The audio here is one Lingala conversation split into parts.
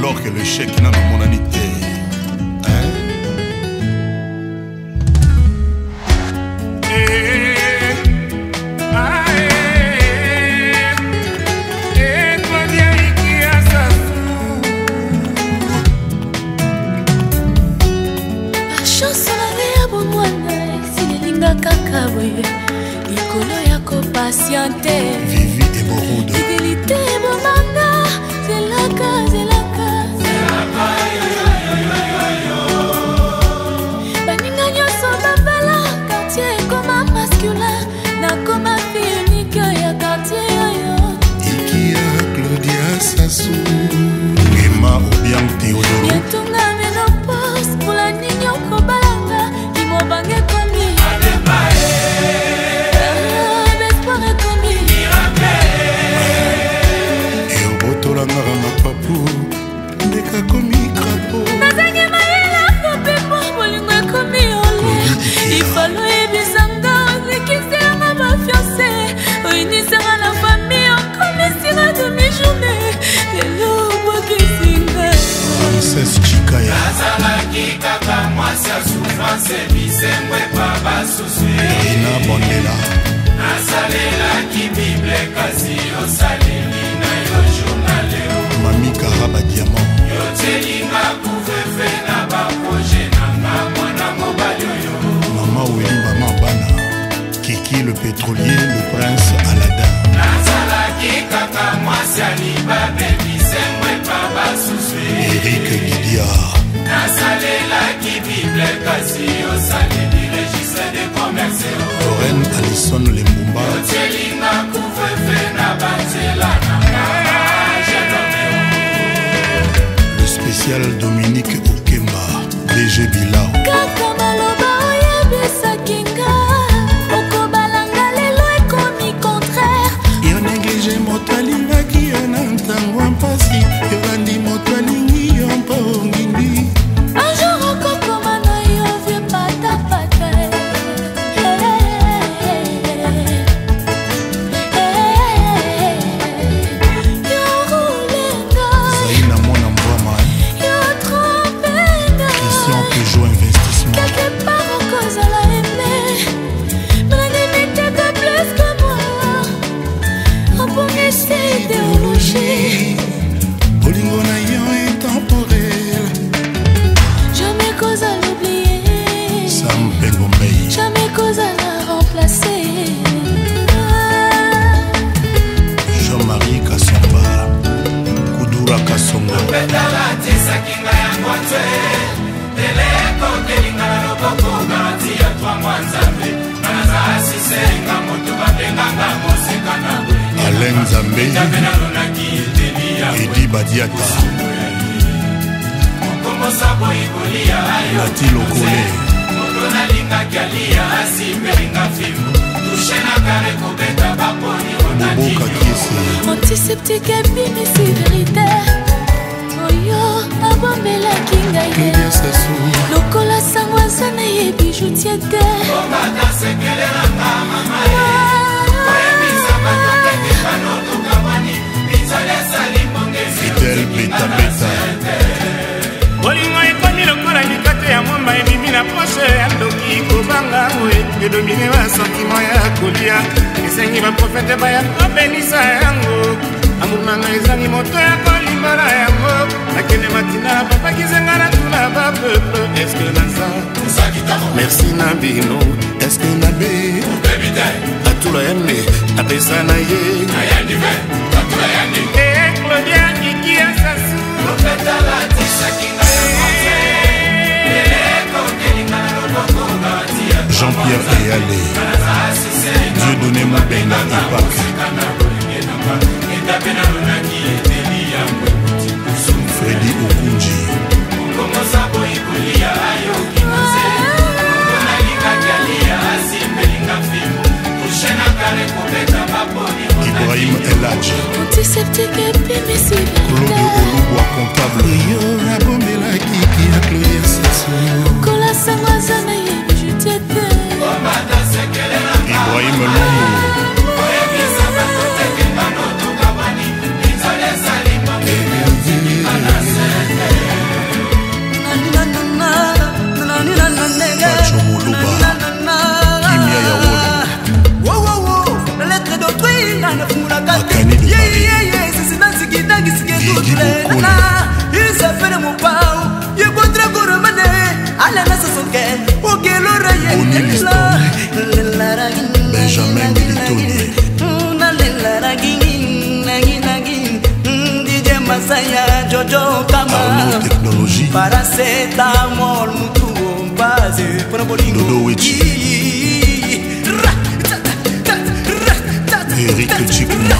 alors que le chèque n'a mon anité. Vivi et Morodo. Fidélité et Bomanga, Zelaka, Zelaka. Baninga nyoso babala, quartier comme un masculin, na comme un fille unique ya quartier yo. Ikia Claudia Sassou, Emma Obiang Théodoro. Yetunga menopause, pour la nigno kobalanga, imo bange komi. Rina Bondela Nasalela ki Bible kasi osaleli na yo journaleo Mami Karaba Diamant Yotelinga kuveve na ba projet nanga mwana mobali oyo Mama Weli Mama Bana Kiki le pétrolier, le prince Aladdin Nazalaki kaka mwasi alibabe bisemwe pa basusu Eric Gidia Nasalela ki Bible kasi osaleli registre de commerce Lorraine Alison Lembumba Yotelinga kuveve na banzela nanga le spécial Dominique Okemba DG Bilao Kaka maloba oyebisa kinga okobalanga lelo ekomi contraire yo néglige moto alingaki yo na ntango mpasi yo landi moto alingi yo mpo ongindi un jour okokoma na yo vie patapata yo rulenga Zaina Mona Mbwama yo trompenga Christian Peugeot Investissement quelque part okozala aimé manamitaka plus que moi opongisi idéologie Bolingo na yo intemporel jamais cause à l'oublier Sam Pengombei jamais cause à la remplacer Jean-Marie Kassomba Kudura Kassongo Petala tisa kinga ya ngwatwe Teleko kelinga na loboko garanti ya twa mwanzambe Manaza asisenga moto babenganga moseka na bwe Alain Zambé Tapena lonaki etelia Edi Badiata Mokomosa boikolia ayo Nati Lokole Moto na linga kialia asimbelinga fimu Tushena kare kubeta baponi onaki Boboka Kiese antiseptique ebimi sévérité oyo abomelaki ngai ye Claudia Sassou lokola sango aza na ye bijoutier te Omata sekele na mama Oyebisa batokeke kanoto kamani Bizale salimbonge Fidel Beta Beta Bolingo ekomi lokola mikate ya mwamba ebimi na poshe ya ndoki kobanga oye edomine basentiment ya kolia esengi baprofete baya kobenisa yango amour nanga ezangi moto ya kolimbala yango nakende matina bapakizenga na tuna bapeuple eske naza merci na bino eske nabe atula yande apesa na ye Claudia Ikia Sassou Jean-Pierre Eyale Dieu donné mon benga Ipak Freddy Okunji Ibrahim Eladj antiseptique ebimi sévérité Claude Olubwa comptable yo abomelaki kia Claudia Sassou lokola sango aza na ye bijoutier te Ibrahim Longo Akani de Benjamin Militoni Masaya Jojo Kama Technologie Paracetamol mutu base Dodo Wechi Eric Chikuma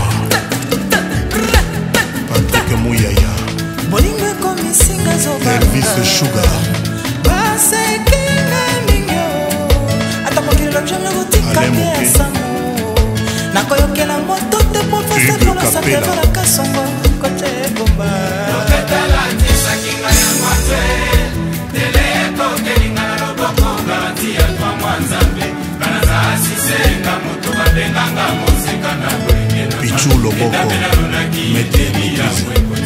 Patrick Mouyaya Bolingo komisinga zoba Elvis Sugar Base kinga minyo Atamokile l'objet botika samu Nakoyokela moto te professeur pour la santé de la kasongo Kote bomba Loketala tisa kinga ya mwanze Teleko kelinga na loboko Garanti ya twa mwanzambe Kanaza asisenga moto Badenganga mosika na kwengena Pichu Loboko Mete Mikizi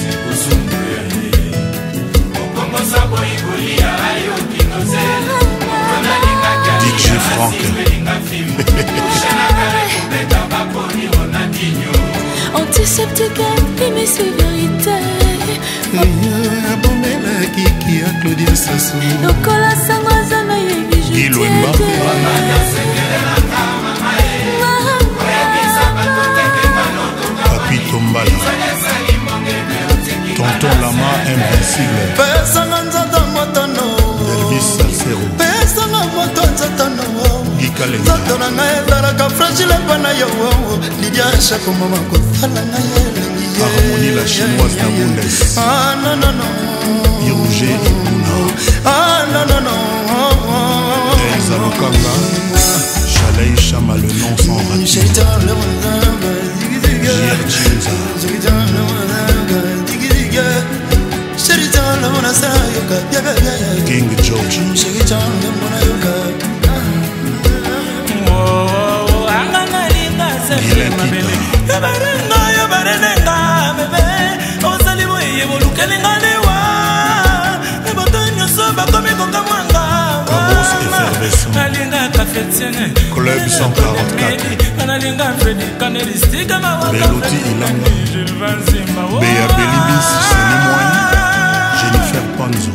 Mokongo sabo igulia ayo kinoze DJ Franck Antiseptique et mes sévérités Abomela Kiki à Claudia Sassou Lokola Sangwazana Yebi Guilo Mbappé Papi Tombala Tonton Lama Invincible Pesanga nzoto motono Elvis Salsero Pesanga moto nzotono Gikalenga Nzoto na ngai ezalaka fragile mpa na yo Lydia Chako mama kotala ngai elengi Harmonie la chinoise na Bundes Ah non non non Irouge Ibuna Ah non non non Elsa Lukanga Chalei Chama le nom sans rature J.R. Chinza King George Club 144 Beloti Ilanga Béa Belibis Sénémoine Jennifer Panzo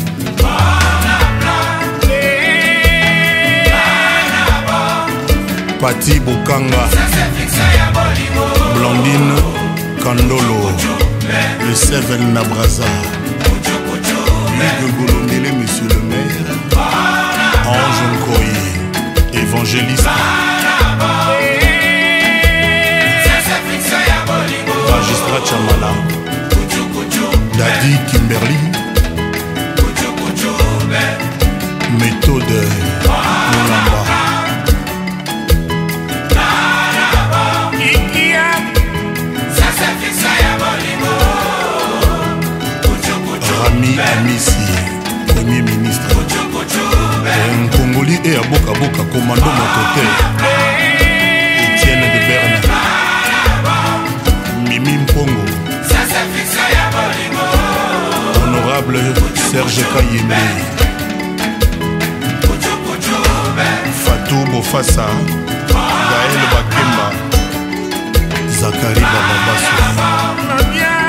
Pati Bokanga Blandine Kandolo Le Seven Nabraza Hugues Golondele Monsieur le maire Ange Nkoye Évangéliste Magistrat Chamala Daddy Kimberly Méthode Moulamba Rami Amissi Premier ministre Congoli et Aboka Boka Commando Motote Etienne de Berne Mimi Mpongo Honorable Serge Kayembe Fatou Bofassa Gaël Bakemba Zakari Bababasso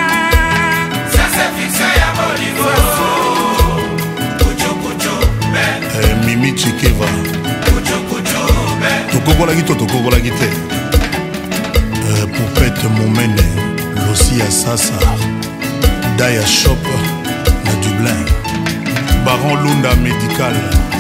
Mimi Chikeva Tokokolaki te Poupette Momene Lossi Assassa Daya Shop na Dublin Baron Lunda Médical